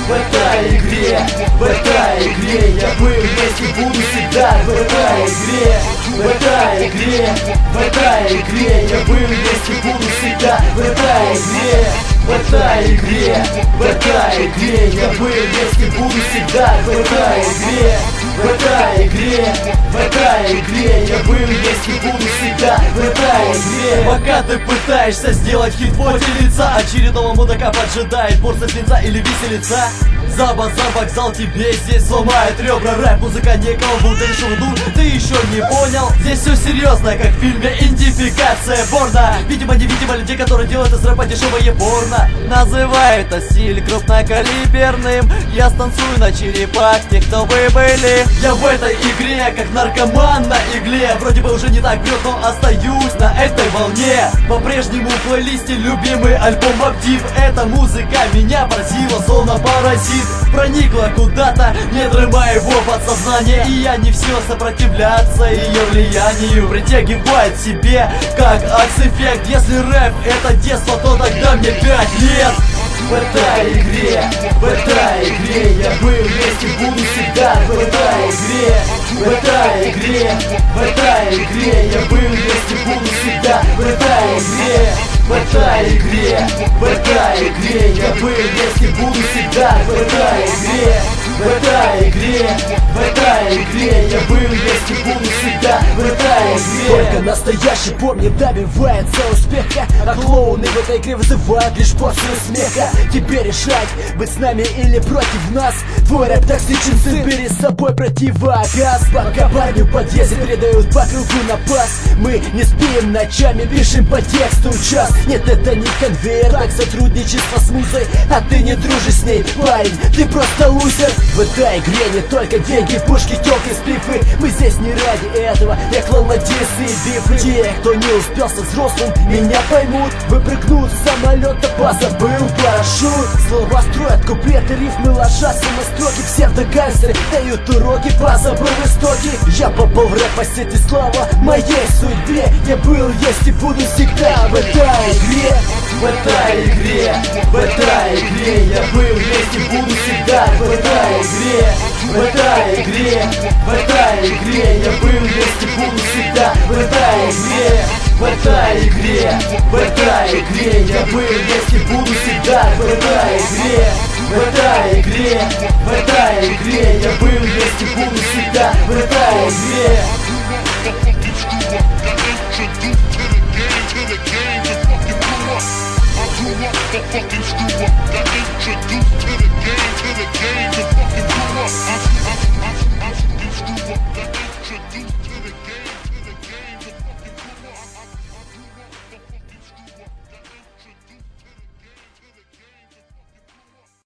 в этой игре, в этой игре я был, есть и буду всегда. В этой игре, в этой игре, в этой игре я был, есть и буду всегда. В этой игре, в этой игре, в этой игре я был, есть и буду всегда. В этой игре, в этой игре, в этой игре я был, есть и буду всегда. В этой игре. Пока ты пытаешься сделать хит в поте лица, очередного мудака поджидает порция свинца или виселица. За базар вокзал тебе здесь сломает ребра. Рэп, музыка не колбу, ты решил дур, ты еще не понял. Здесь все серьезно, как в фильме «Идентификация борна». Видимо, невидимо людей, которые делают из рэпа дешевое порно. Называют это стиль крупнокалиберным. Я станцую на черепах тех, кто вы были. Я в этой игре, как наркоман на игле. Вроде бы уже не так бьет, но остаюсь на этой волне. По-прежнему в плейлисте любимый альбом «Актив». Эта музыка меня поразила, словно паразит. Проникла куда-то, недры моего подсознания, и я не в силах сопротивляться ее влиянию. Притягивает себе, как акс-эффект. Если рэп это детство, то тогда мне 5 лет. В этой игре, в этой игре я был, есть и буду всегда. В этой игре, в этой игре, в этой игре я был, есть и буду всегда. В этой игре, в этой игре, в этой игре я был, есть и буду всегда. В этой игре, в этой игре, в этой игре я был, есть и буду всегда. В этой игре. Только настоящий помни добивается успеха, а клоуны в этой игре вызывают лишь порцию смеха. Тебе решать, быть с нами или против нас. Твой рэп токсичен, сын, бери с собой противогаз. Пока парню в подъезде передают по кругу на пас. Мы не спим ночами, пишем по тексту час. Нет, это не конвейер, так сотрудничество с музой. А ты не дружишь с ней, парень, ты просто лузер. В этой игре не только деньги, пушки, тёлки, сплифы. Мы здесь не ради этого, я клал и бифы. Те, кто не успел со взрослым, меня поймут. Выпрыгнут с самолета, позабыл парашют. Слова строят куплеты, рифмы ложатся на строки. Псевдогангстеры дают уроки, позабыл истоки. Я попал в рэп по сети, слава моей судьбе. Я был, есть и буду всегда в этой игре. В этой игре, в этой игре я был, есть и буду всегда. В этой игре, в этой игре, в этой игре я был, есть и буду всегда. В этой игре, в этой игре, в этой игре я был, есть и буду всегда. В этой игре, в этой игре, в этой игре я был, есть и буду всегда. В этой игре. Fucking screw up, got introduced to the game, to the game, to fucking